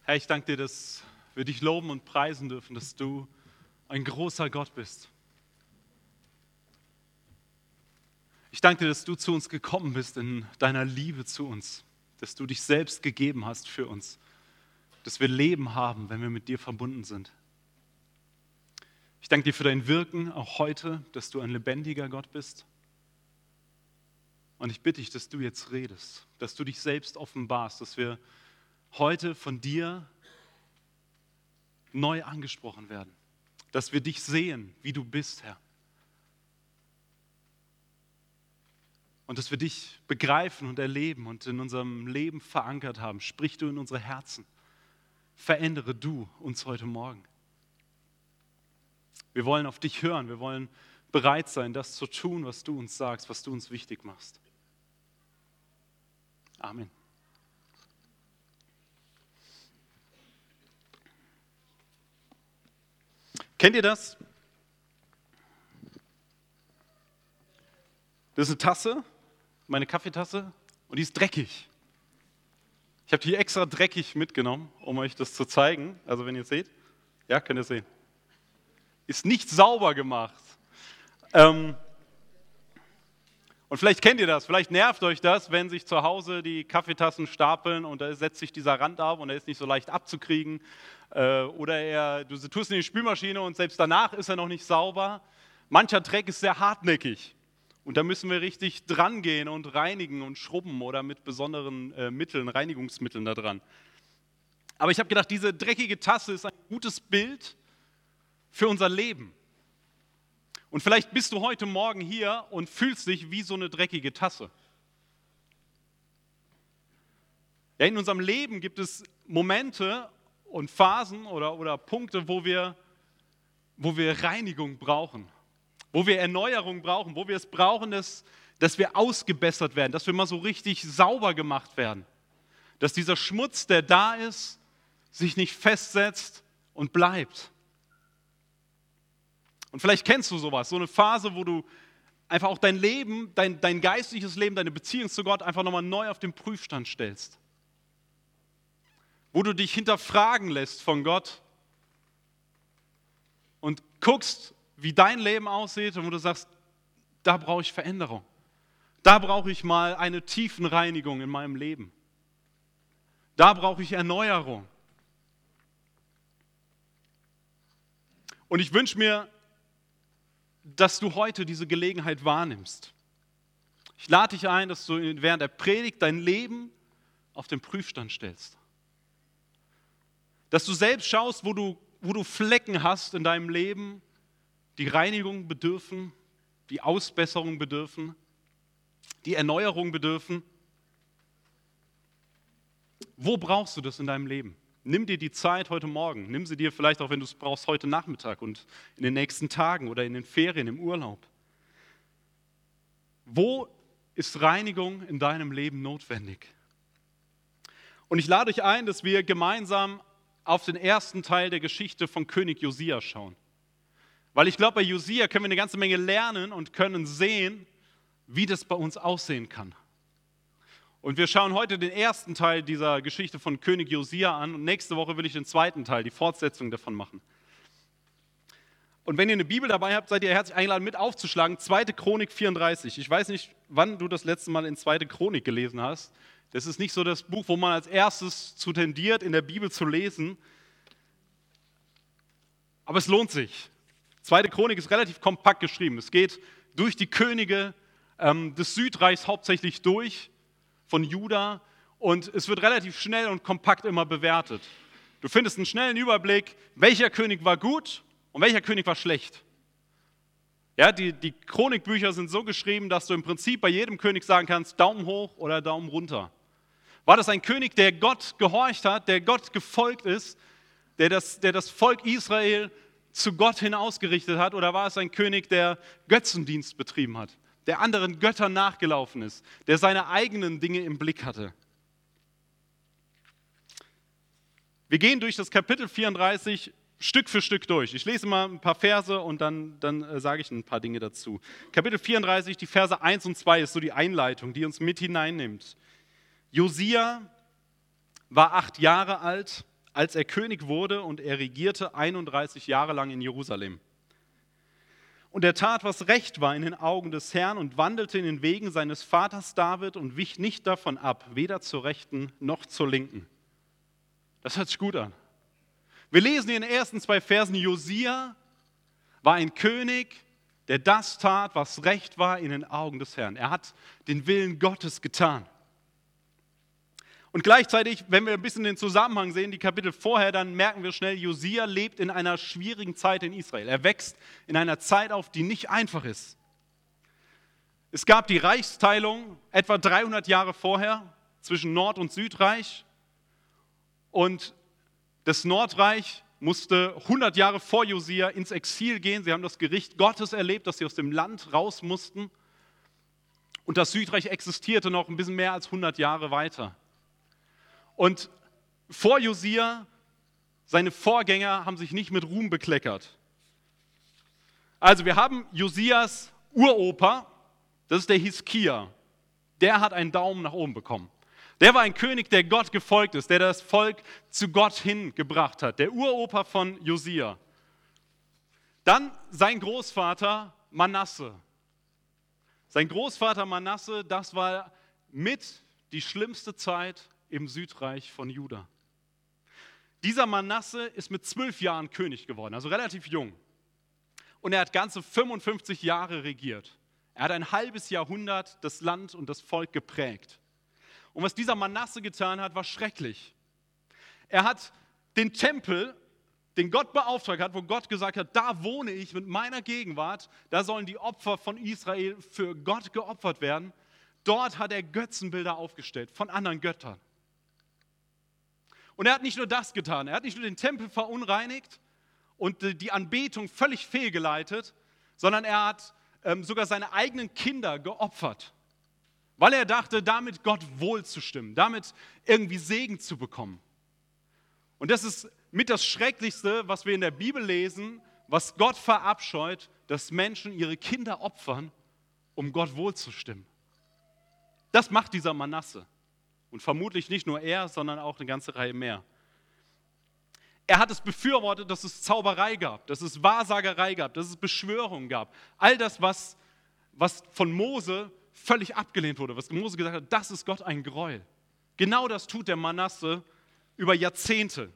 Herr, ich danke dir, dass wir dich loben und preisen dürfen, dass du ein großer Gott bist. Ich danke dir, dass du zu uns gekommen bist in deiner Liebe zu uns, dass du dich selbst gegeben hast für uns, dass wir Leben haben, wenn wir mit dir verbunden sind. Ich danke dir für dein Wirken, auch heute, dass du ein lebendiger Gott bist. Und ich bitte dich, dass du jetzt redest, dass du dich selbst offenbarst, dass wir heute von dir neu angesprochen werden, dass wir dich sehen, wie du bist, Herr. Und dass wir dich begreifen und erleben und in unserem Leben verankert haben. Sprich du in unsere Herzen. Verändere du uns heute Morgen. Wir wollen auf dich hören. Wir wollen bereit sein, das zu tun, was du uns sagst, was du uns wichtig machst. Amen. Kennt ihr das? Das ist eine Tasse, meine Kaffeetasse, und die ist dreckig. Ich habe die extra dreckig mitgenommen, um euch das zu zeigen. Also wenn ihr seht, ja, könnt ihr sehen. Ist nicht sauber gemacht. Und vielleicht kennt ihr das, vielleicht nervt euch das, wenn sich zu Hause die Kaffeetassen stapeln und da setzt sich dieser Rand auf und er ist nicht so leicht abzukriegen. Oder du tust ihn in die Spülmaschine und selbst danach ist er noch nicht sauber. Mancher Dreck ist sehr hartnäckig und da müssen wir richtig dran gehen und reinigen und schrubben oder mit besonderen Reinigungsmitteln da dran. Aber ich habe gedacht, diese dreckige Tasse ist ein gutes Bild für unser Leben. Und vielleicht bist du heute Morgen hier und fühlst dich wie so eine dreckige Tasse. Ja, in unserem Leben gibt es Momente und Phasen oder Punkte, wo wir Reinigung brauchen, wo wir Erneuerung brauchen, wo wir es brauchen, dass wir ausgebessert werden, dass wir mal so richtig sauber gemacht werden, dass dieser Schmutz, der da ist, sich nicht festsetzt und bleibt. Und vielleicht kennst du sowas, so eine Phase, wo du einfach auch dein Leben, dein geistliches Leben, deine Beziehung zu Gott einfach nochmal neu auf den Prüfstand stellst. Wo du dich hinterfragen lässt von Gott und guckst, wie dein Leben aussieht und wo du sagst, da brauche ich Veränderung. Da brauche ich mal eine Tiefenreinigung in meinem Leben. Da brauche ich Erneuerung. Und ich wünsche mir, dass du heute diese Gelegenheit wahrnimmst. Ich lade dich ein, dass du während der Predigt dein Leben auf den Prüfstand stellst. Dass du selbst schaust, wo du Flecken hast in deinem Leben, die Reinigung bedürfen, die Ausbesserung bedürfen, die Erneuerung bedürfen. Wo brauchst du das in deinem Leben? Nimm dir die Zeit heute Morgen, nimm sie dir vielleicht auch, wenn du es brauchst, heute Nachmittag und in den nächsten Tagen oder in den Ferien, im Urlaub. Wo ist Reinigung in deinem Leben notwendig? Und ich lade euch ein, dass wir gemeinsam auf den ersten Teil der Geschichte von König Josia schauen. Weil ich glaube, bei Josia können wir eine ganze Menge lernen und können sehen, wie das bei uns aussehen kann. Und wir schauen heute den ersten Teil dieser Geschichte von König Josia an und nächste Woche will ich den zweiten Teil, die Fortsetzung davon machen. Und wenn ihr eine Bibel dabei habt, seid ihr herzlich eingeladen, mit aufzuschlagen, 2. Chronik 34. Ich weiß nicht, wann du das letzte Mal in 2. Chronik gelesen hast. Das ist nicht so das Buch, wo man als erstes zu tendiert, in der Bibel zu lesen. Aber es lohnt sich. 2. Chronik ist relativ kompakt geschrieben. Es geht durch die Könige des Südreichs hauptsächlich durch, von Juda, und es wird relativ schnell und kompakt immer bewertet. Du findest einen schnellen Überblick, welcher König war gut und welcher König war schlecht. Ja, die Chronikbücher sind so geschrieben, dass du im Prinzip bei jedem König sagen kannst, Daumen hoch oder Daumen runter. War das ein König, der Gott gehorcht hat, der Gott gefolgt ist, der das Volk Israel zu Gott hin ausgerichtet hat, oder war es ein König, der Götzendienst betrieben hat, der anderen Göttern nachgelaufen ist, der seine eigenen Dinge im Blick hatte? Wir gehen durch das Kapitel 34 Stück für Stück durch. Ich lese mal ein paar Verse und dann sage ich ein paar Dinge dazu. Kapitel 34, die Verse 1 und 2 ist so die Einleitung, die uns mit hineinnimmt. Josia war 8 Jahre alt, als er König wurde, und er regierte 31 Jahre lang in Jerusalem. Und er tat, was recht war in den Augen des Herrn und wandelte in den Wegen seines Vaters David und wich nicht davon ab, weder zur Rechten noch zur Linken. Das hört sich gut an. Wir lesen in den ersten 2 Versen, Josia war ein König, der das tat, was recht war in den Augen des Herrn. Er hat den Willen Gottes getan. Und gleichzeitig, wenn wir ein bisschen den Zusammenhang sehen, die Kapitel vorher, dann merken wir schnell, Josia lebt in einer schwierigen Zeit in Israel. Er wächst in einer Zeit auf, die nicht einfach ist. Es gab die Reichsteilung etwa 300 Jahre vorher zwischen Nord- und Südreich. Und das Nordreich musste 100 Jahre vor Josia ins Exil gehen. Sie haben das Gericht Gottes erlebt, dass sie aus dem Land raus mussten. Und das Südreich existierte noch ein bisschen mehr als 100 Jahre weiter. Und vor Josia, seine Vorgänger haben sich nicht mit Ruhm bekleckert. Also wir haben Josias Uropa, das ist der Hiskia. Der hat einen Daumen nach oben bekommen. Der war ein König, der Gott gefolgt ist, der das Volk zu Gott hingebracht hat. Der Uropa von Josia. Dann sein Großvater Manasse. Sein Großvater Manasse, das war mit die schlimmste Zeit im Südreich von Juda. Dieser Manasse ist mit 12 Jahren König geworden, also relativ jung. Und er hat ganze 55 Jahre regiert. Er hat ein halbes Jahrhundert das Land und das Volk geprägt. Und was dieser Manasse getan hat, war schrecklich. Er hat den Tempel, den Gott beauftragt hat, wo Gott gesagt hat, da wohne ich mit meiner Gegenwart, da sollen die Opfer von Israel für Gott geopfert werden. Dort hat er Götzenbilder aufgestellt von anderen Göttern. Und er hat nicht nur das getan, er hat nicht nur den Tempel verunreinigt und die Anbetung völlig fehlgeleitet, sondern er hat sogar seine eigenen Kinder geopfert, weil er dachte, damit Gott wohlzustimmen, damit irgendwie Segen zu bekommen. Und das ist mit das Schrecklichste, was wir in der Bibel lesen, was Gott verabscheut, dass Menschen ihre Kinder opfern, um Gott wohlzustimmen. Das macht dieser Manasse. Und vermutlich nicht nur er, sondern auch eine ganze Reihe mehr. Er hat es befürwortet, dass es Zauberei gab, dass es Wahrsagerei gab, dass es Beschwörungen gab. All das, was von Mose völlig abgelehnt wurde, was Mose gesagt hat, das ist Gott ein Gräuel. Genau das tut der Manasse über Jahrzehnte.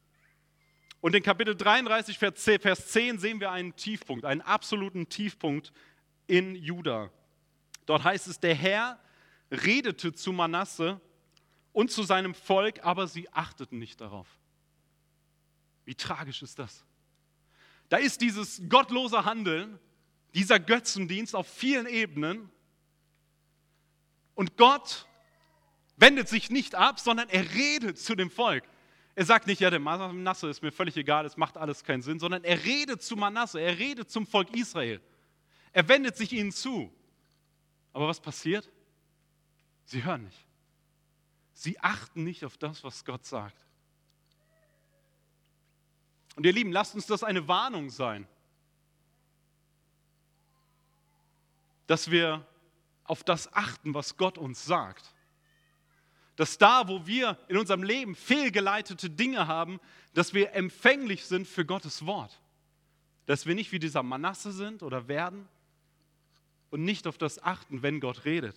Und in Kapitel 33, Vers 10 sehen wir einen Tiefpunkt, einen absoluten Tiefpunkt in Juda. Dort heißt es, der Herr redete zu Manasse und zu seinem Volk, aber sie achteten nicht darauf. Wie tragisch ist das? Da ist dieses gottlose Handeln, dieser Götzendienst auf vielen Ebenen und Gott wendet sich nicht ab, sondern er redet zu dem Volk. Er sagt nicht, ja, der Manasse ist mir völlig egal, es macht alles keinen Sinn, sondern er redet zu Manasse, er redet zum Volk Israel. Er wendet sich ihnen zu. Aber was passiert? Sie hören nicht. Sie achten nicht auf das, was Gott sagt. Und ihr Lieben, lasst uns das eine Warnung sein, dass wir auf das achten, was Gott uns sagt. Dass da, wo wir in unserem Leben fehlgeleitete Dinge haben, dass wir empfänglich sind für Gottes Wort. Dass wir nicht wie dieser Manasse sind oder werden und nicht auf das achten, wenn Gott redet.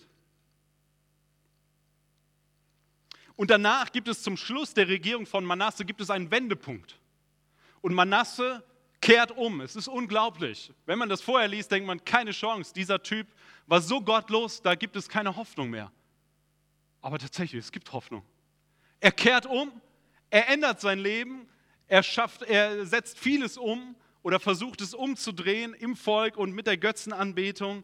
Und danach gibt es zum Schluss der Regierung von Manasse gibt es einen Wendepunkt. Und Manasse kehrt um. Es ist unglaublich. Wenn man das vorher liest, denkt man, keine Chance. Dieser Typ war so gottlos, da gibt es keine Hoffnung mehr. Aber tatsächlich, es gibt Hoffnung. Er kehrt um, er ändert sein Leben, er setzt vieles um oder versucht es umzudrehen im Volk und mit der Götzenanbetung.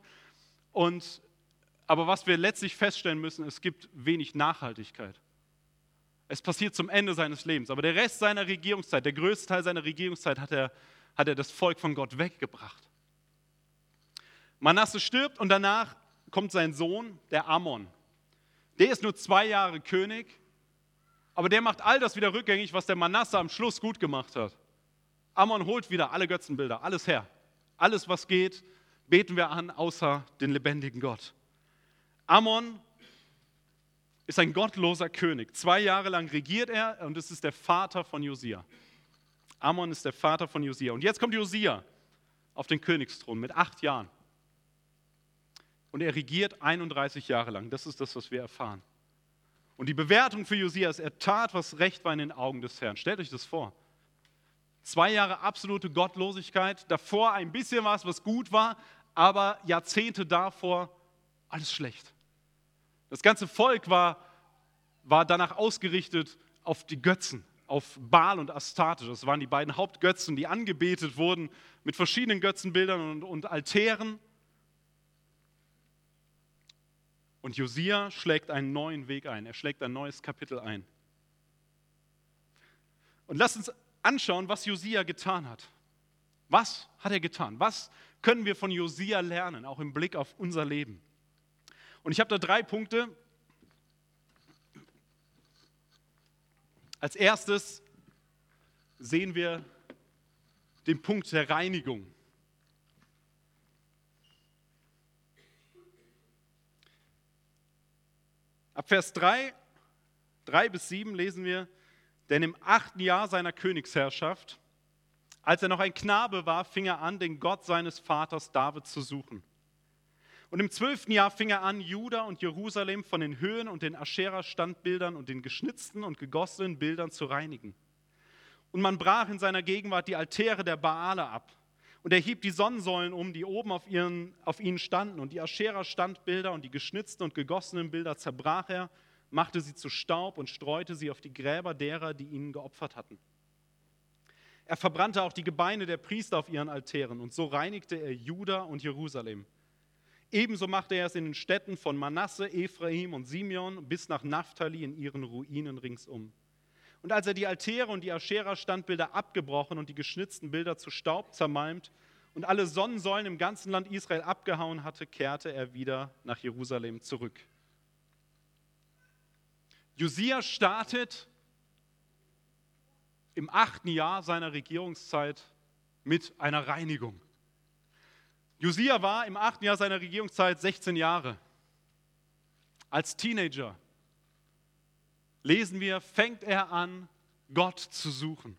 Aber was wir letztlich feststellen müssen, es gibt wenig Nachhaltigkeit. Es passiert zum Ende seines Lebens. Aber der Rest seiner Regierungszeit, der größte Teil seiner Regierungszeit, hat er das Volk von Gott weggebracht. Manasse stirbt und danach kommt sein Sohn, der Amon. Der ist nur 2 Jahre König, aber der macht all das wieder rückgängig, was der Manasse am Schluss gut gemacht hat. Amon holt wieder alle Götzenbilder, alles her. Alles, was geht, beten wir an, außer den lebendigen Gott. Amon ist ein gottloser König. 2 Jahre lang regiert er und es ist der Vater von Josia. Amon ist der Vater von Josia. Und jetzt kommt Josia auf den Königsthron mit 8 Jahren. Und er regiert 31 Jahre lang. Das ist das, was wir erfahren. Und die Bewertung für Josia ist, er tat, was recht war in den Augen des Herrn. Stellt euch das vor. 2 Jahre absolute Gottlosigkeit, davor ein bisschen was gut war, aber Jahrzehnte davor alles schlecht. Das ganze Volk war danach ausgerichtet auf die Götzen, auf Baal und Astarte. Das waren die beiden Hauptgötzen, die angebetet wurden mit verschiedenen Götzenbildern und Altären. Und Josia schlägt einen neuen Weg ein. Er schlägt ein neues Kapitel ein. Und lasst uns anschauen, was Josia getan hat. Was hat er getan? Was können wir von Josia lernen, auch im Blick auf unser Leben? Und ich habe da 3 Punkte. Als erstes sehen wir den Punkt der Reinigung. Ab Vers 3 bis 7 lesen wir, denn im 8. Jahr seiner Königsherrschaft, als er noch ein Knabe war, fing er an, den Gott seines Vaters David zu suchen. Und im 12. Jahr fing er an, Juda und Jerusalem von den Höhen und den Aschera-Standbildern und den geschnitzten und gegossenen Bildern zu reinigen. Und man brach in seiner Gegenwart die Altäre der Baale ab. Und er hieb die Sonnensäulen um, die oben auf ihnen standen. Und die Aschera-Standbilder und die geschnitzten und gegossenen Bilder zerbrach er, machte sie zu Staub und streute sie auf die Gräber derer, die ihnen geopfert hatten. Er verbrannte auch die Gebeine der Priester auf ihren Altären. Und so reinigte er Juda und Jerusalem. Ebenso machte er es in den Städten von Manasse, Ephraim und Simeon bis nach Naphtali in ihren Ruinen ringsum. Und als er die Altäre und die Aschera-Standbilder abgebrochen und die geschnitzten Bilder zu Staub zermalmt und alle Sonnensäulen im ganzen Land Israel abgehauen hatte, kehrte er wieder nach Jerusalem zurück. Josia startet im 8. Jahr seiner Regierungszeit mit einer Reinigung. Josia war im 8. Jahr seiner Regierungszeit 16 Jahre. Als Teenager lesen wir, fängt er an, Gott zu suchen.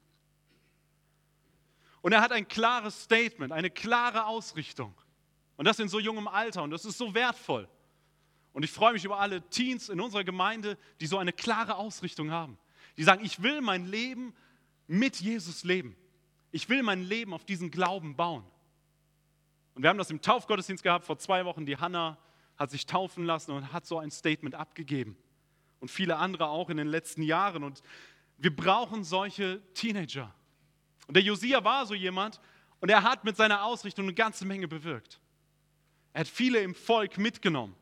Und er hat ein klares Statement, eine klare Ausrichtung. Und das in so jungem Alter. Und das ist so wertvoll. Und ich freue mich über alle Teens in unserer Gemeinde, die so eine klare Ausrichtung haben. Die sagen, ich will mein Leben mit Jesus leben. Ich will mein Leben auf diesen Glauben bauen. Und wir haben das im Taufgottesdienst gehabt vor 2 Wochen. Die Hannah hat sich taufen lassen und hat so ein Statement abgegeben. Und viele andere auch in den letzten Jahren. Und wir brauchen solche Teenager. Und der Josia war so jemand und er hat mit seiner Ausrichtung eine ganze Menge bewirkt. Er hat viele im Volk mitgenommen.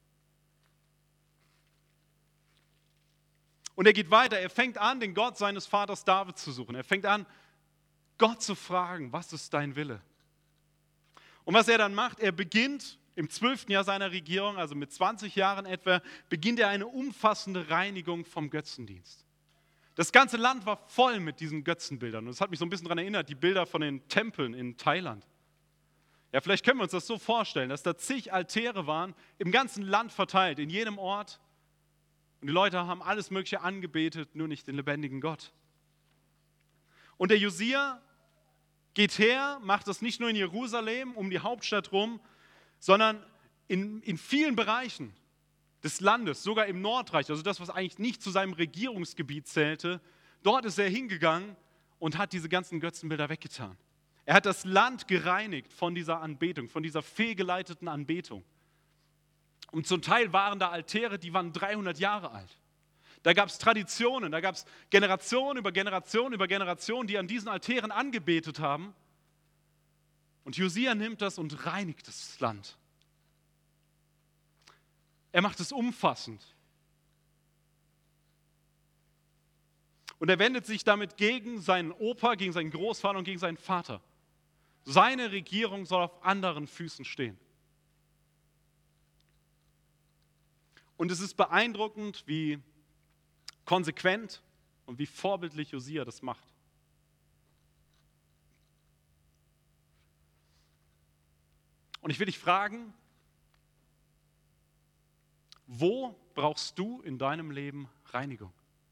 Und er geht weiter. Er fängt an, den Gott seines Vaters David zu suchen. Er fängt an, Gott zu fragen, was ist dein Wille? Und was er dann macht, er beginnt im 12. Jahr seiner Regierung, also mit 20 Jahren etwa, beginnt er eine umfassende Reinigung vom Götzendienst. Das ganze Land war voll mit diesen Götzenbildern. Und das hat mich so ein bisschen daran erinnert, die Bilder von den Tempeln in Thailand. Ja, vielleicht können wir uns das so vorstellen, dass da zig Altäre waren, im ganzen Land verteilt, in jedem Ort. Und die Leute haben alles Mögliche angebetet, nur nicht den lebendigen Gott. Und der Josia geht her, macht das nicht nur in Jerusalem, um die Hauptstadt rum, sondern in vielen Bereichen des Landes, sogar im Nordreich, also das, was eigentlich nicht zu seinem Regierungsgebiet zählte, dort ist er hingegangen und hat diese ganzen Götzenbilder weggetan. Er hat das Land gereinigt von dieser Anbetung, von dieser fehlgeleiteten Anbetung. Und zum Teil waren da Altäre, die waren 300 Jahre alt. Da gab es Traditionen, da gab es Generation über Generation über Generation, die an diesen Altären angebetet haben. Und Josia nimmt das und reinigt das Land. Er macht es umfassend. Und er wendet sich damit gegen seinen Opa, gegen seinen Großvater und gegen seinen Vater. Seine Regierung soll auf anderen Füßen stehen. Und es ist beeindruckend, wie konsequent und wie vorbildlich Josia das macht. Und ich will dich fragen, wo brauchst du in deinem Leben Reinigung?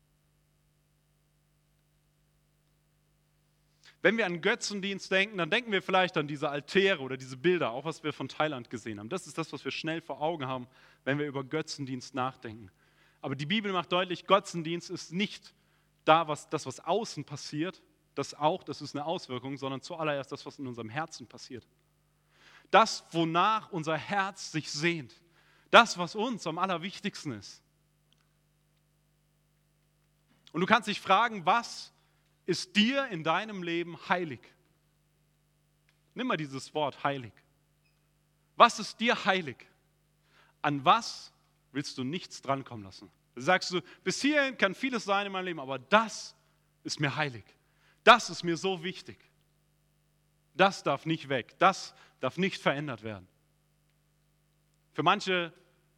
Wenn wir an Götzendienst denken, dann denken wir vielleicht an diese Altäre oder diese Bilder, auch was wir von Thailand gesehen haben. Das ist das, was wir schnell vor Augen haben, wenn wir über Götzendienst nachdenken. Aber die Bibel macht deutlich, Götzendienst ist nicht was außen passiert, das ist eine Auswirkung, sondern zuallererst das, was in unserem Herzen passiert. Das, wonach unser Herz sich sehnt. Das, was uns am allerwichtigsten ist. Und du kannst dich fragen, was ist dir in deinem Leben heilig? Nimm mal dieses Wort heilig. Was ist dir heilig? An was willst du nichts drankommen lassen? Da sagst du, bis hierhin kann vieles sein in meinem Leben, aber das ist mir heilig. Das ist mir so wichtig. Das darf nicht weg. Das darf nicht verändert werden. Für manche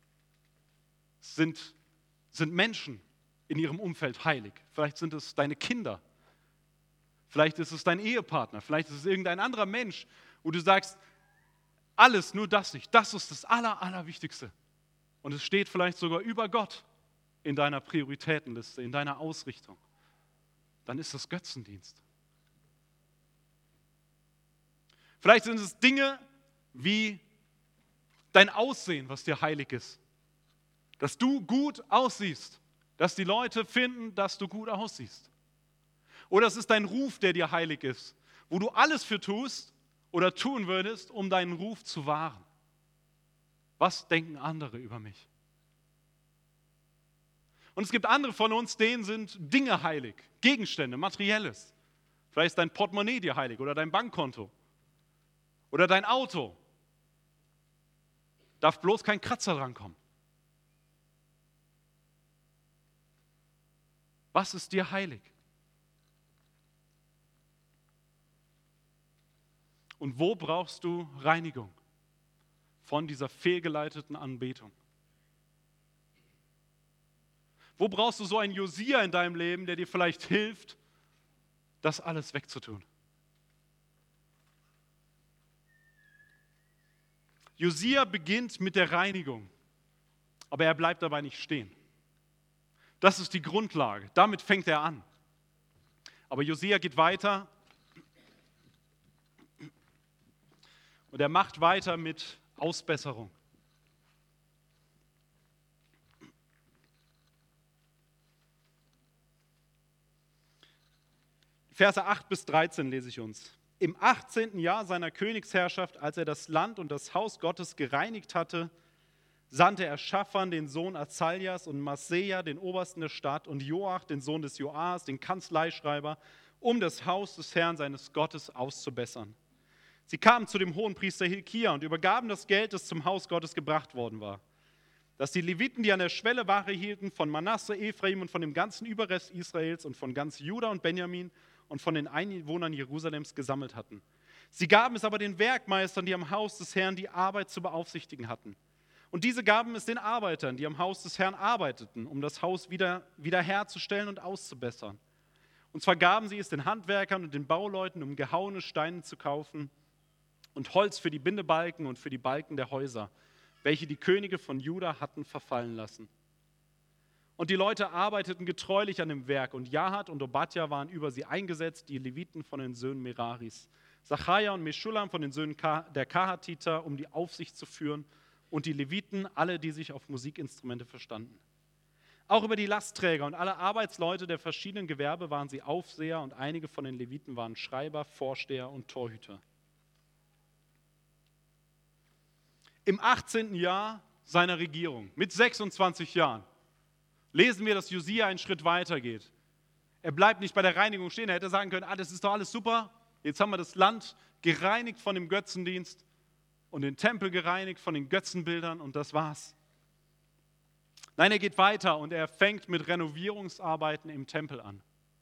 sind Menschen in ihrem Umfeld heilig. Vielleicht sind es deine Kinder. Vielleicht ist es dein Ehepartner. Vielleicht ist es irgendein anderer Mensch, wo du sagst, alles, nur das nicht. Das ist das Allerwichtigste. Und es steht vielleicht sogar über Gott in deiner Prioritätenliste, in deiner Ausrichtung. Dann ist das Götzendienst. Vielleicht sind es Dinge wie dein Aussehen, was dir heilig ist. Dass du gut aussiehst. Dass die Leute finden, dass du gut aussiehst. Oder es ist dein Ruf, der dir heilig ist. Wo du alles für tust oder tun würdest, um deinen Ruf zu wahren. Was denken andere über mich? Und es gibt andere von uns, denen sind Dinge heilig. Gegenstände, Materielles. Vielleicht ist dein Portemonnaie dir heilig oder dein Bankkonto. Oder dein Auto. Darf bloß kein Kratzer drankommen. Was ist dir heilig? Und wo brauchst du Reinigung von dieser fehlgeleiteten Anbetung? Wo brauchst du so einen Josia in deinem Leben, der dir vielleicht hilft, das alles wegzutun? Josia beginnt mit der Reinigung, aber er bleibt dabei nicht stehen. Das ist die Grundlage, damit fängt er an. Aber Josia geht weiter und er macht weiter mit Ausbesserung. Verse 8 bis 13 lese ich uns. Im 18. Jahr seiner Königsherrschaft, als er das Land und das Haus Gottes gereinigt hatte, sandte er Schaffan, den Sohn Azaljas, und Maaseia, den Obersten der Stadt, und Joach, den Sohn des Joas, den Kanzleischreiber, um das Haus des Herrn seines Gottes auszubessern. Sie kamen zu dem Hohenpriester Hilkia und übergaben das Geld, das zum Haus Gottes gebracht worden war. Dass die Leviten, die an der Schwelle Wache hielten, von Manasse, Ephraim und von dem ganzen Überrest Israels und von ganz Juda und Benjamin und von den Einwohnern Jerusalems gesammelt hatten. Sie gaben es aber den Werkmeistern, die am Haus des Herrn die Arbeit zu beaufsichtigen hatten. Und diese gaben es den Arbeitern, die am Haus des Herrn arbeiteten, um das Haus wieder herzustellen und auszubessern. Und zwar gaben sie es den Handwerkern und den Bauleuten, um gehauene Steine zu kaufen und Holz für die Bindebalken und für die Balken der Häuser, welche die Könige von Juda hatten verfallen lassen. Und die Leute arbeiteten getreulich an dem Werk, und Jahat und Obadja waren über sie eingesetzt, die Leviten von den Söhnen Meraris, Sacharja und Meschulam von den Söhnen der Kahatiter, um die Aufsicht zu führen, und die Leviten, alle, die sich auf Musikinstrumente verstanden. Auch über die Lastträger und alle Arbeitsleute der verschiedenen Gewerbe waren sie Aufseher, und einige von den Leviten waren Schreiber, Vorsteher und Torhüter. Im 18. Jahr seiner Regierung, mit 26 Jahren, lesen wir, dass Josia einen Schritt weiter geht. Er bleibt nicht bei der Reinigung stehen. Er hätte sagen können, das ist doch alles super. Jetzt haben wir das Land gereinigt von dem Götzendienst und den Tempel gereinigt von den Götzenbildern, und das war's. Nein, er geht weiter und er fängt mit Renovierungsarbeiten im Tempel an.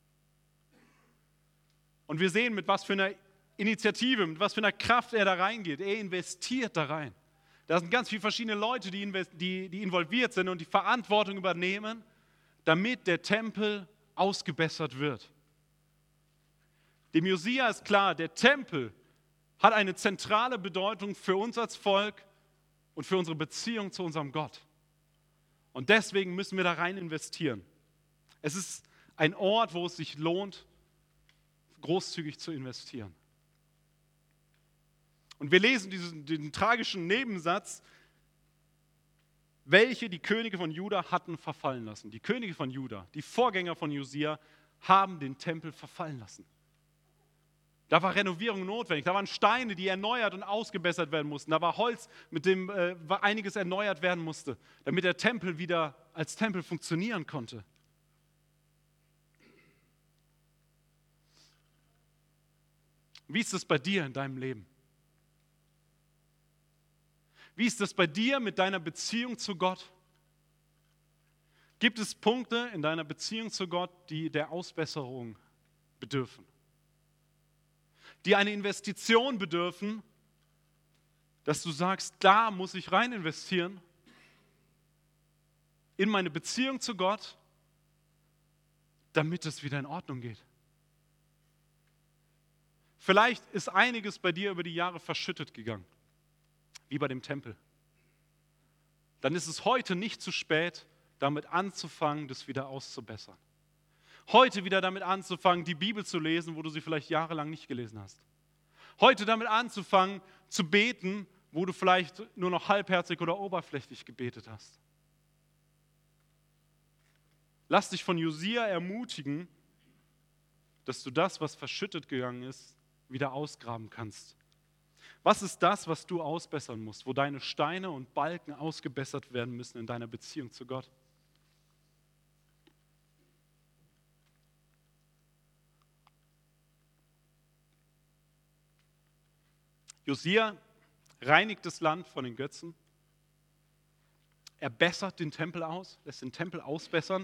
Und wir sehen, mit was für einer Initiative, mit was für einer Kraft er da reingeht. Er investiert da rein. Da sind ganz viele verschiedene Leute, die involviert sind und die Verantwortung übernehmen, damit der Tempel ausgebessert wird. Dem Josia ist klar, der Tempel hat eine zentrale Bedeutung für uns als Volk und für unsere Beziehung zu unserem Gott. Und deswegen müssen wir da rein investieren. Es ist ein Ort, wo es sich lohnt, großzügig zu investieren. Und wir lesen diesen tragischen Nebensatz, welche die Könige von Juda hatten verfallen lassen. Die Könige von Juda, die Vorgänger von Josia, haben den Tempel verfallen lassen. Da war Renovierung notwendig, da waren Steine, die erneuert und ausgebessert werden mussten, da war Holz, mit dem einiges erneuert werden musste, damit der Tempel wieder als Tempel funktionieren konnte. Wie ist es bei dir in deinem Leben? Wie ist es bei dir mit deiner Beziehung zu Gott? Gibt es Punkte in deiner Beziehung zu Gott, die der Ausbesserung bedürfen? Die eine Investition bedürfen, dass du sagst, da muss ich rein investieren, in meine Beziehung zu Gott, damit es wieder in Ordnung geht. Vielleicht ist einiges bei dir über die Jahre verschüttet gegangen, wie bei dem Tempel. Dann ist es heute nicht zu spät, damit anzufangen, das wieder auszubessern. Heute wieder damit anzufangen, die Bibel zu lesen, wo du sie vielleicht jahrelang nicht gelesen hast. Heute damit anzufangen, zu beten, wo du vielleicht nur noch halbherzig oder oberflächlich gebetet hast. Lass dich von Josia ermutigen, dass du das, was verschüttet gegangen ist, wieder ausgraben kannst. Was ist das, was du ausbessern musst, wo deine Steine und Balken ausgebessert werden müssen in deiner Beziehung zu Gott? Josia reinigt das Land von den Götzen. Er bessert den Tempel aus, lässt den Tempel ausbessern.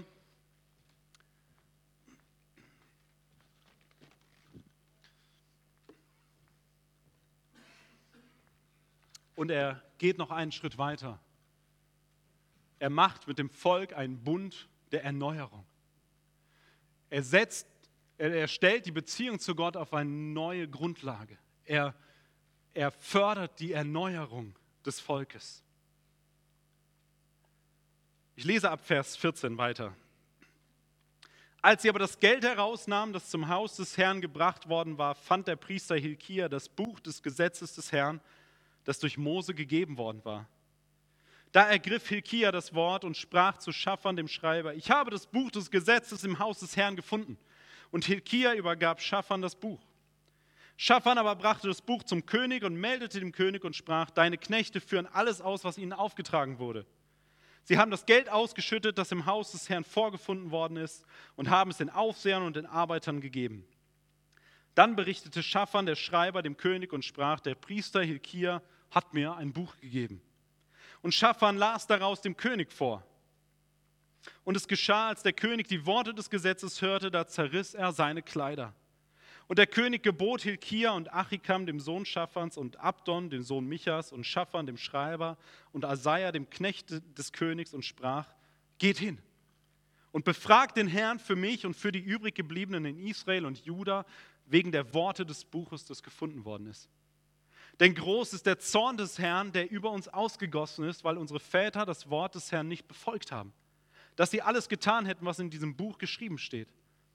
Und er geht noch einen Schritt weiter. Er macht mit dem Volk einen Bund der Erneuerung. Er stellt die Beziehung zu Gott auf eine neue Grundlage. Er fördert die Erneuerung des Volkes. Ich lese ab Vers 14 weiter. Als sie aber das Geld herausnahmen, das zum Haus des Herrn gebracht worden war, fand der Priester Hilkia das Buch des Gesetzes des Herrn, das durch Mose gegeben worden war. Da ergriff Hilkia das Wort und sprach zu Schaffan, dem Schreiber: Ich habe das Buch des Gesetzes im Haus des Herrn gefunden. Und Hilkia übergab Schaffan das Buch. Schaffan aber brachte das Buch zum König und meldete dem König und sprach: Deine Knechte führen alles aus, was ihnen aufgetragen wurde. Sie haben das Geld ausgeschüttet, das im Haus des Herrn vorgefunden worden ist, und haben es den Aufsehern und den Arbeitern gegeben. Dann berichtete Schaffan, der Schreiber, dem König und sprach: Der Priester Hilkia hat mir ein Buch gegeben. Und Schaffan las daraus dem König vor. Und es geschah, als der König die Worte des Gesetzes hörte, da zerriss er seine Kleider. Und der König gebot Hilkia und Achikam, dem Sohn Schaffans, und Abdon, dem Sohn Michas, und Schaffan, dem Schreiber, und Asaja, dem Knecht des Königs, und sprach: Geht hin und befragt den Herrn für mich und für die übrig gebliebenen in Israel und Juda wegen der Worte des Buches, das gefunden worden ist. Denn groß ist der Zorn des Herrn, der über uns ausgegossen ist, weil unsere Väter das Wort des Herrn nicht befolgt haben, dass sie alles getan hätten, was in diesem Buch geschrieben steht.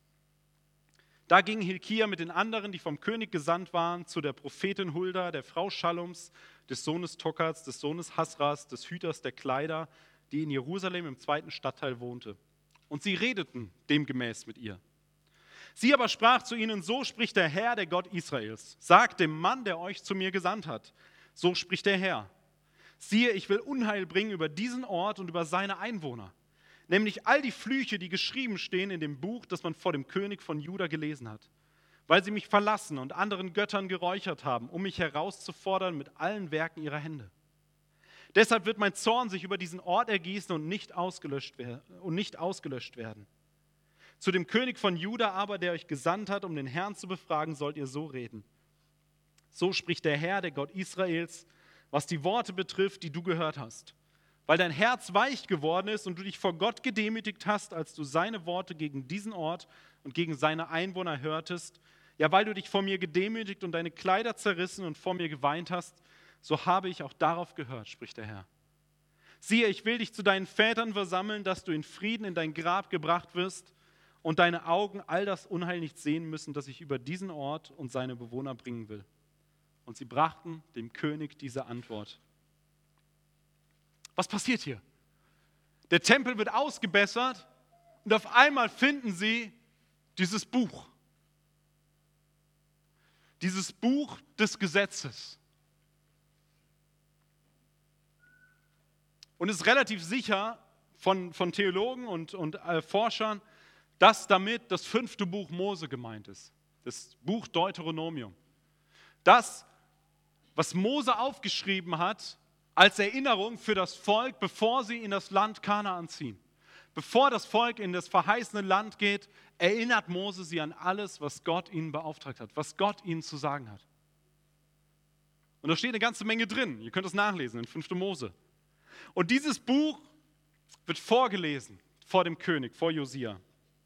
Da ging Hilkia mit den anderen, die vom König gesandt waren, zu der Prophetin Hulda, der Frau Schallums, des Sohnes Tokats, des Sohnes Hasras, des Hüters der Kleider, die in Jerusalem im 2. Stadtteil wohnte. Und sie redeten demgemäß mit ihr. Sie aber sprach zu ihnen: So spricht der Herr, der Gott Israels. Sagt dem Mann, der euch zu mir gesandt hat: So spricht der Herr. Siehe, ich will Unheil bringen über diesen Ort und über seine Einwohner. Nämlich all die Flüche, die geschrieben stehen in dem Buch, das man vor dem König von Juda gelesen hat. Weil sie mich verlassen und anderen Göttern geräuchert haben, um mich herauszufordern mit allen Werken ihrer Hände. Deshalb wird mein Zorn sich über diesen Ort ergießen und nicht ausgelöscht werden. Zu dem König von Juda aber, der euch gesandt hat, um den Herrn zu befragen, sollt ihr so reden. So spricht der Herr, der Gott Israels, was die Worte betrifft, die du gehört hast. Weil dein Herz weich geworden ist und du dich vor Gott gedemütigt hast, als du seine Worte gegen diesen Ort und gegen seine Einwohner hörtest, ja, weil du dich vor mir gedemütigt und deine Kleider zerrissen und vor mir geweint hast, so habe ich auch darauf gehört, spricht der Herr. Siehe, ich will dich zu deinen Vätern versammeln, dass du in Frieden in dein Grab gebracht wirst und deine Augen all das Unheil nicht sehen müssen, das ich über diesen Ort und seine Bewohner bringen will. Und sie brachten dem König diese Antwort. Was passiert hier? Der Tempel wird ausgebessert und auf einmal finden sie dieses Buch. Dieses Buch des Gesetzes. Und es ist relativ sicher von Theologen und Forschern, dass damit das 5. Buch Mose gemeint ist. Das Buch Deuteronomium. Das, was Mose aufgeschrieben hat, als Erinnerung für das Volk, bevor sie in das Land Kanaan ziehen. Bevor das Volk in das verheißene Land geht, erinnert Mose sie an alles, was Gott ihnen beauftragt hat, was Gott ihnen zu sagen hat. Und da steht eine ganze Menge drin. Ihr könnt es nachlesen in 5. Mose. Und dieses Buch wird vorgelesen vor dem König, vor Josia.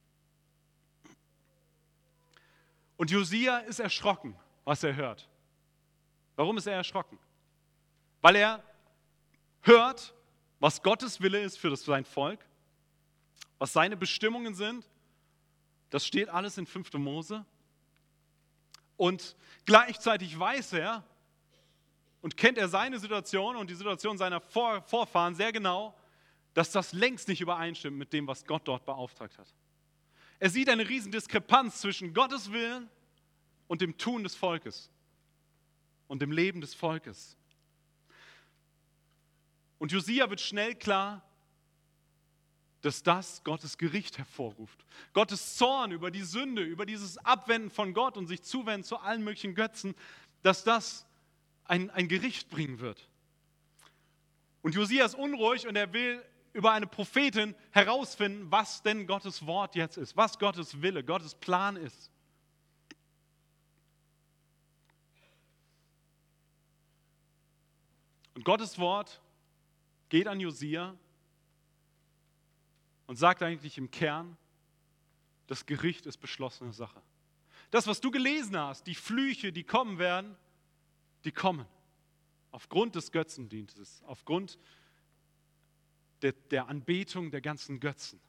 Und Josia ist erschrocken, was er hört. Warum ist er erschrocken? Weil er hört, was Gottes Wille ist für sein Volk, was seine Bestimmungen sind. Das steht alles in 5. Mose. Und gleichzeitig weiß er und kennt er seine Situation und die Situation seiner Vorfahren sehr genau, dass das längst nicht übereinstimmt mit dem, was Gott dort beauftragt hat. Er sieht eine riesen Diskrepanz zwischen Gottes Willen und dem Tun des Volkes und dem Leben des Volkes. Und Josia wird schnell klar, dass das Gottes Gericht hervorruft. Gottes Zorn über die Sünde, über dieses Abwenden von Gott und sich zuwenden zu allen möglichen Götzen, dass das ein Gericht bringen wird. Und Josia ist unruhig und er will über eine Prophetin herausfinden, was denn Gottes Wort jetzt ist, was Gottes Wille, Gottes Plan ist. Und Gottes Wort geht an Josia und sagt eigentlich im Kern, das Gericht ist beschlossene Sache. Das, was du gelesen hast, die Flüche, die kommen werden, die kommen. Aufgrund des Götzendienstes, aufgrund der Anbetung der ganzen Götzen.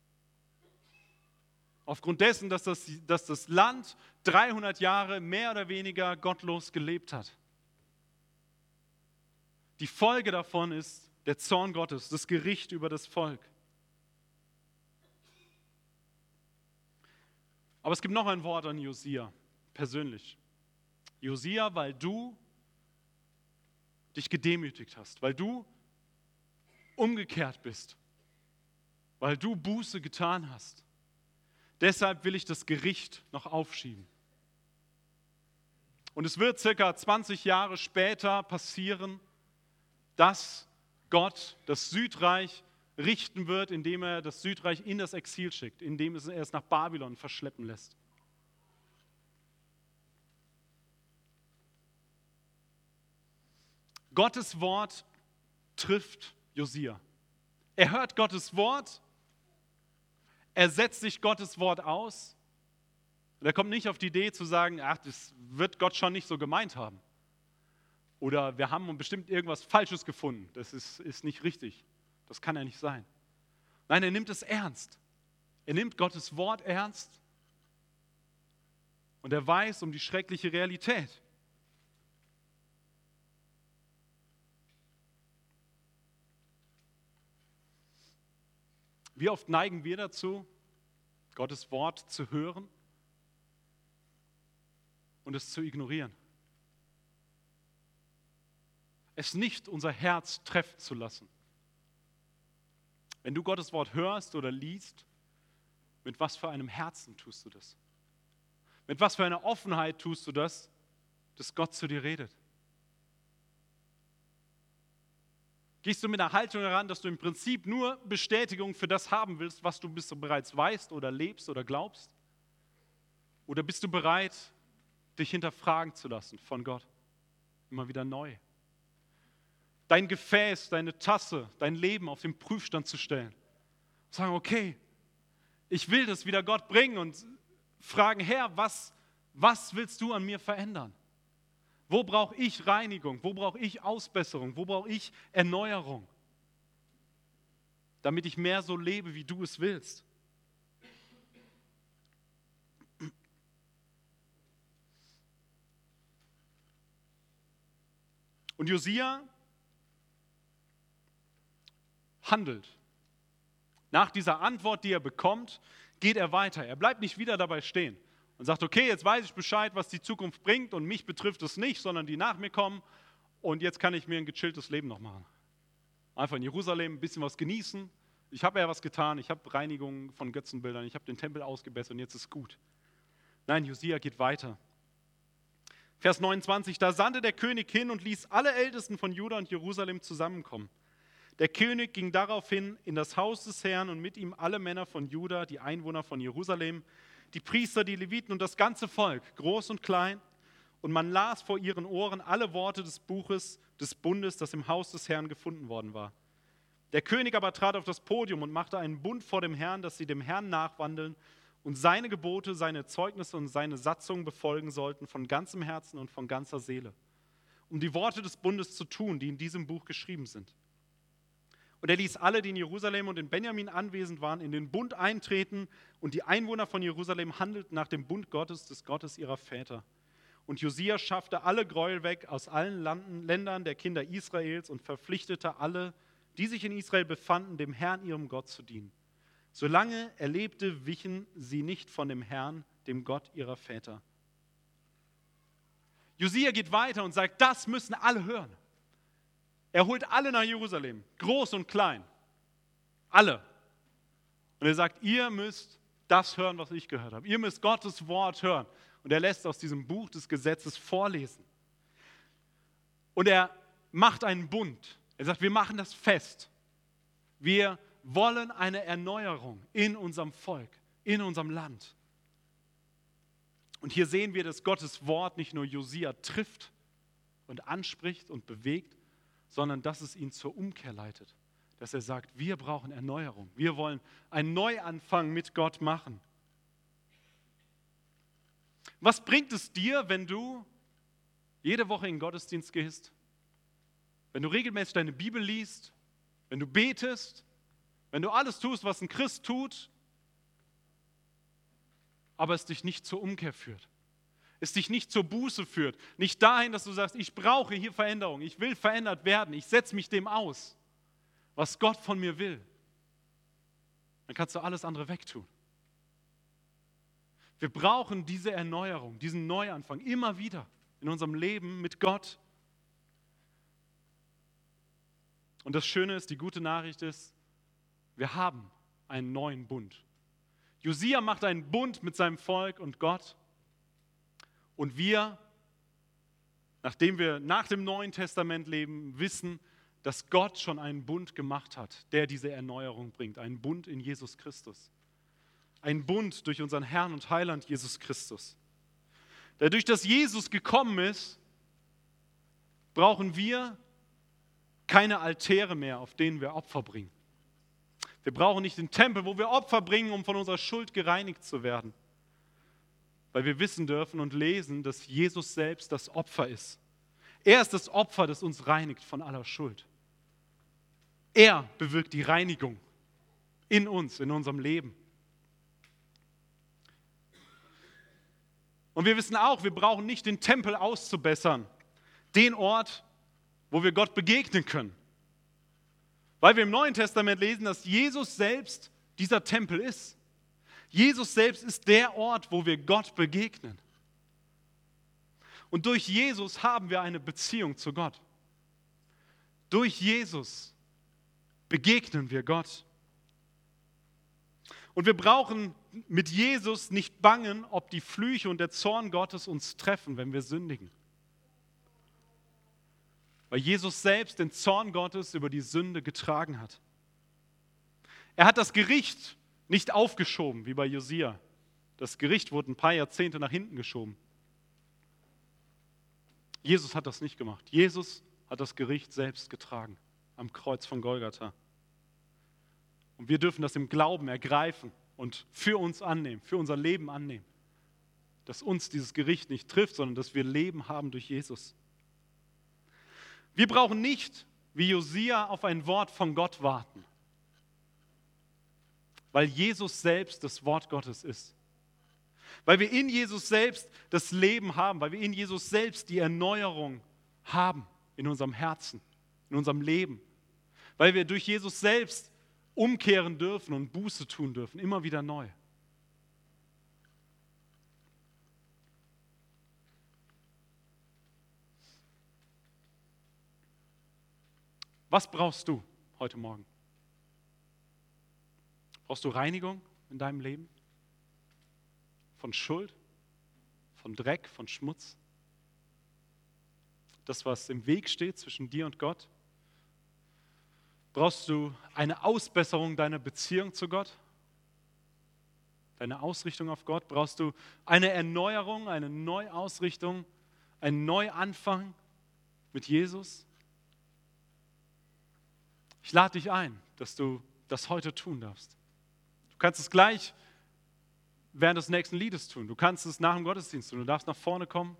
Aufgrund dessen, dass das Land 300 Jahre mehr oder weniger gottlos gelebt hat. Die Folge davon ist der Zorn Gottes, das Gericht über das Volk. Aber es gibt noch ein Wort an Josia, persönlich. Josia, weil du dich gedemütigt hast, weil du umgekehrt bist, weil du Buße getan hast. Deshalb will ich das Gericht noch aufschieben. Und es wird circa 20 Jahre später passieren, dass Gott das Südreich richten wird, indem er das Südreich in das Exil schickt, indem er es nach Babylon verschleppen lässt. Gottes Wort trifft Josia. Er hört Gottes Wort, er setzt sich Gottes Wort aus und er kommt nicht auf die Idee zu sagen, ach, das wird Gott schon nicht so gemeint haben. Oder wir haben bestimmt irgendwas Falsches gefunden, das ist nicht richtig, das kann ja nicht sein. Nein, er nimmt es ernst. Er nimmt Gottes Wort ernst und er weiß um die schreckliche Realität. Wie oft neigen wir dazu, Gottes Wort zu hören und es zu ignorieren? Es nicht unser Herz treffen zu lassen. Wenn du Gottes Wort hörst oder liest, mit was für einem Herzen tust du das? Mit was für einer Offenheit tust du das, dass Gott zu dir redet? Gehst du mit einer Haltung heran, dass du im Prinzip nur Bestätigung für das haben willst, was du bereits weißt oder lebst oder glaubst? Oder bist du bereit, dich hinterfragen zu lassen von Gott? Immer wieder neu. Dein Gefäß, deine Tasse, dein Leben auf den Prüfstand zu stellen. Sagen, okay, ich will das wieder Gott bringen und fragen, Herr, was willst du an mir verändern? Wo brauche ich Reinigung? Wo brauche ich Ausbesserung? Wo brauche ich Erneuerung? damit ich mehr so lebe, wie du es willst. Und Josia handelt. Nach dieser Antwort, die er bekommt, geht er weiter. Er bleibt nicht wieder dabei stehen und sagt, okay, jetzt weiß ich Bescheid, was die Zukunft bringt und mich betrifft es nicht, sondern die nach mir kommen und jetzt kann ich mir ein gechilltes Leben noch machen. Einfach in Jerusalem ein bisschen was genießen. Ich habe ja was getan, ich habe Reinigung von Götzenbildern, ich habe den Tempel ausgebessert und jetzt ist gut. Nein, Josia geht weiter. Vers 29, da sandte der König hin und ließ alle Ältesten von Juda und Jerusalem zusammenkommen. Der König ging daraufhin in das Haus des Herrn und mit ihm alle Männer von Juda, die Einwohner von Jerusalem, die Priester, die Leviten und das ganze Volk, groß und klein. Und man las vor ihren Ohren alle Worte des Buches des Bundes, das im Haus des Herrn gefunden worden war. Der König aber trat auf das Podium und machte einen Bund vor dem Herrn, dass sie dem Herrn nachwandeln und seine Gebote, seine Zeugnisse und seine Satzungen befolgen sollten von ganzem Herzen und von ganzer Seele, um die Worte des Bundes zu tun, die in diesem Buch geschrieben sind. Und er ließ alle, die in Jerusalem und in Benjamin anwesend waren, in den Bund eintreten und die Einwohner von Jerusalem handelten nach dem Bund Gottes, des Gottes ihrer Väter. Und Josia schaffte alle Gräuel weg aus allen Ländern der Kinder Israels und verpflichtete alle, die sich in Israel befanden, dem Herrn, ihrem Gott, zu dienen. Solange er lebte, wichen sie nicht von dem Herrn, dem Gott ihrer Väter. Josia geht weiter und sagt, das müssen alle hören. Er holt alle nach Jerusalem, groß und klein, alle. Und er sagt, ihr müsst das hören, was ich gehört habe. Ihr müsst Gottes Wort hören. Und er lässt aus diesem Buch des Gesetzes vorlesen. Und er macht einen Bund. Er sagt, wir machen das fest. Wir wollen eine Erneuerung in unserem Volk, in unserem Land. Und hier sehen wir, dass Gottes Wort nicht nur Josia trifft und anspricht und bewegt, sondern dass es ihn zur Umkehr leitet. Dass er sagt, wir brauchen Erneuerung. Wir wollen einen Neuanfang mit Gott machen. Was bringt es dir, wenn du jede Woche in den Gottesdienst gehst? Wenn du regelmäßig deine Bibel liest? Wenn du betest? Wenn du alles tust, was ein Christ tut, aber es dich nicht zur Umkehr führt? Es dich nicht zur Buße führt, nicht dahin, dass du sagst, ich brauche hier Veränderung, ich will verändert werden, ich setze mich dem aus, was Gott von mir will. Dann kannst du alles andere wegtun. Wir brauchen diese Erneuerung, diesen Neuanfang immer wieder in unserem Leben mit Gott. Und das Schöne ist, die gute Nachricht ist, wir haben einen neuen Bund. Josia macht einen Bund mit seinem Volk und Gott. Und wir, nachdem wir nach dem Neuen Testament leben, wissen, dass Gott schon einen Bund gemacht hat, der diese Erneuerung bringt. Einen Bund in Jesus Christus. Ein Bund durch unseren Herrn und Heiland Jesus Christus. Dadurch, dass Jesus gekommen ist, brauchen wir keine Altäre mehr, auf denen wir Opfer bringen. Wir brauchen nicht den Tempel, wo wir Opfer bringen, um von unserer Schuld gereinigt zu werden. Weil wir wissen dürfen und lesen, dass Jesus selbst das Opfer ist. Er ist das Opfer, das uns reinigt von aller Schuld. Er bewirkt die Reinigung in uns, in unserem Leben. Und wir wissen auch, wir brauchen nicht den Tempel auszubessern, den Ort, wo wir Gott begegnen können. Weil wir im Neuen Testament lesen, dass Jesus selbst dieser Tempel ist. Jesus selbst ist der Ort, wo wir Gott begegnen. Und durch Jesus haben wir eine Beziehung zu Gott. Durch Jesus begegnen wir Gott. Und wir brauchen mit Jesus nicht bangen, ob die Flüche und der Zorn Gottes uns treffen, wenn wir sündigen. Weil Jesus selbst den Zorn Gottes über die Sünde getragen hat. Er hat das Gericht nicht aufgeschoben, wie bei Josia. Das Gericht wurde ein paar Jahrzehnte nach hinten geschoben. Jesus hat das nicht gemacht. Jesus hat das Gericht selbst getragen am Kreuz von Golgatha. Und wir dürfen das im Glauben ergreifen und für uns annehmen, für unser Leben annehmen. Dass uns dieses Gericht nicht trifft, sondern dass wir Leben haben durch Jesus. Wir brauchen nicht, wie Josia, auf ein Wort von Gott warten. weil Jesus selbst das Wort Gottes ist. Weil wir in Jesus selbst das Leben haben, weil wir in Jesus selbst die Erneuerung haben in unserem Herzen, in unserem Leben. Weil wir durch Jesus selbst umkehren dürfen und Buße tun dürfen, immer wieder neu. Was brauchst du heute Morgen? Brauchst du Reinigung in deinem Leben? Von Schuld, von Dreck, von Schmutz? Das, was im Weg steht zwischen dir und Gott? Brauchst du eine Ausbesserung deiner Beziehung zu Gott? Deine Ausrichtung auf Gott? Brauchst du eine Erneuerung, eine Neuausrichtung, einen Neuanfang mit Jesus? Ich lade dich ein, dass du das heute tun darfst. Du kannst es gleich während des nächsten Liedes tun. Du kannst es nach dem Gottesdienst tun. Du darfst nach vorne kommen.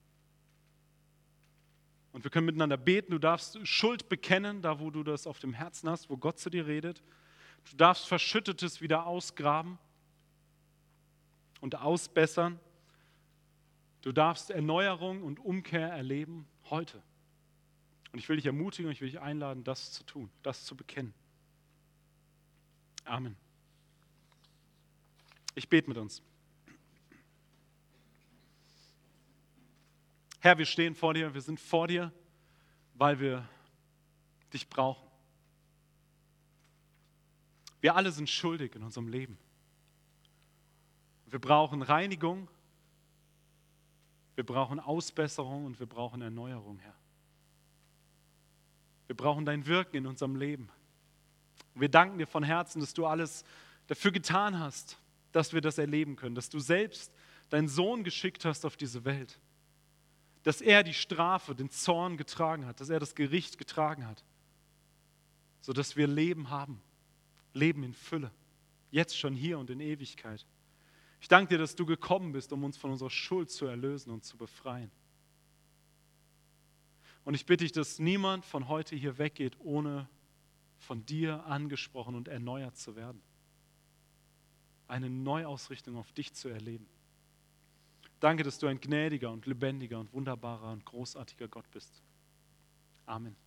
Und wir können miteinander beten. Du darfst Schuld bekennen, da wo du das auf dem Herzen hast, wo Gott zu dir redet. Du darfst Verschüttetes wieder ausgraben und ausbessern. Du darfst Erneuerung und Umkehr erleben heute. Und ich will dich ermutigen und ich will dich einladen, das zu tun, das zu bekennen. Amen. Ich bete mit uns. Herr, wir stehen vor dir, wir sind vor dir, weil wir dich brauchen. Wir alle sind schuldig in unserem Leben. Wir brauchen Reinigung, wir brauchen Ausbesserung und wir brauchen Erneuerung, Herr. Wir brauchen dein Wirken in unserem Leben. Und wir danken dir von Herzen, dass du alles dafür getan hast, dass wir das erleben können, dass du selbst deinen Sohn geschickt hast auf diese Welt, dass er die Strafe, den Zorn getragen hat, dass er das Gericht getragen hat, sodass wir Leben haben, Leben in Fülle, jetzt schon hier und in Ewigkeit. Ich danke dir, dass du gekommen bist, um uns von unserer Schuld zu erlösen und zu befreien. Und ich bitte dich, dass niemand von heute hier weggeht, ohne von dir angesprochen und erneuert zu werden. Eine Neuausrichtung auf dich zu erleben. Danke, dass du ein gnädiger und lebendiger und wunderbarer und großartiger Gott bist. Amen.